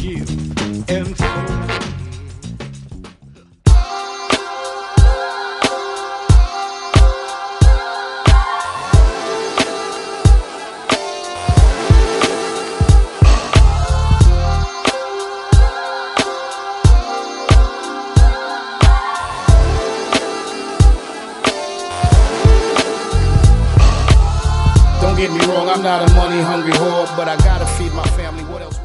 you and Don't get me wrong, I'm not a money hungry whore, but I gotta feed my family. What else?